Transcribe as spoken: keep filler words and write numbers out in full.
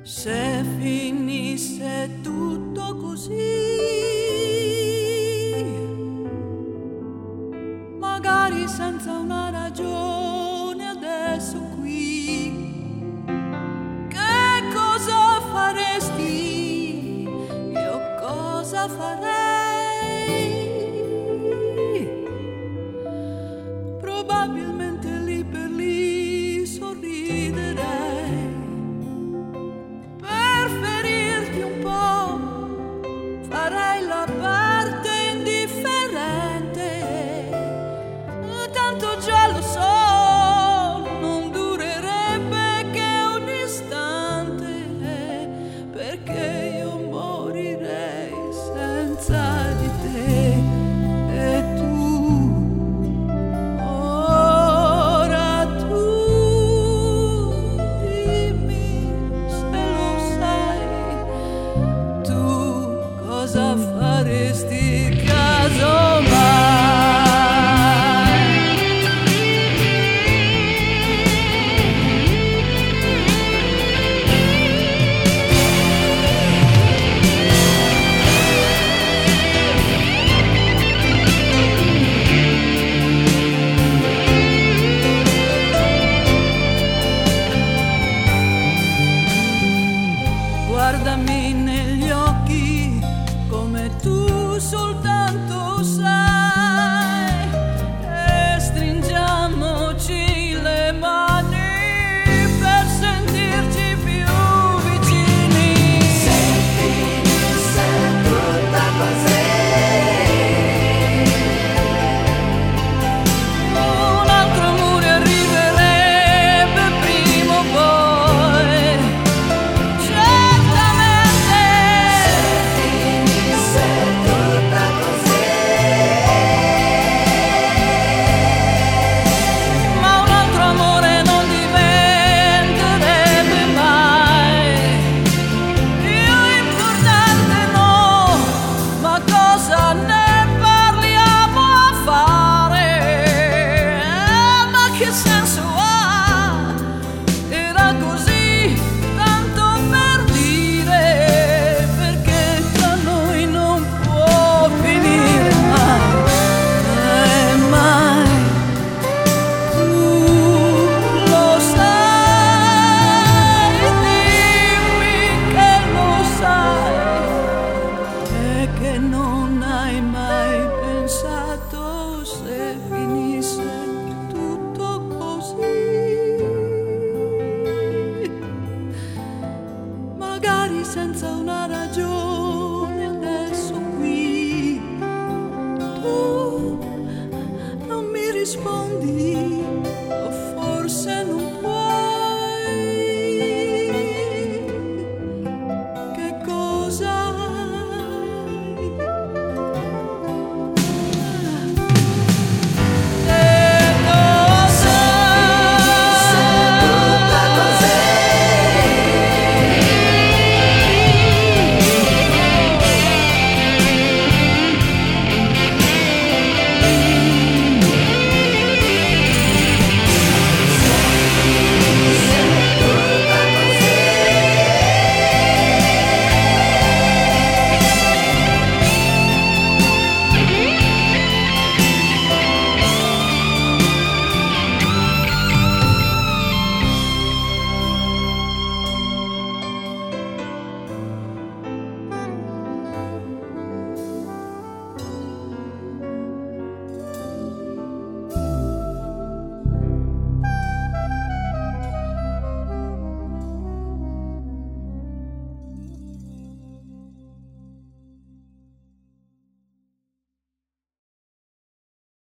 Se finisse tutto così, magari senza una ragione adesso qui, che cosa faresti? Io cosa farei? Probabilmente lì per lì sorriderei per ferirti un po', farei la parte indifferente, tanto già lo so, non durerebbe che un istante, perché io morirei senza di te. E tu, ora tu, dimmi se lo sai, tu cosa faresti casomai? Guardami negli occhi come tu soltanto sai, e stringiamoci le mani per sentirci più vicini. Se finisse tutta così, un altro amore arriverebbe prima o poi. Che senso ha? Era così, tanto per dire, perché tra noi non può finire mai, eh, mai. Tu lo sai, dimmi che lo sai, e che non hai mai pensato se finisse magari senza una ragione adesso qui. Tu non mi rispondi.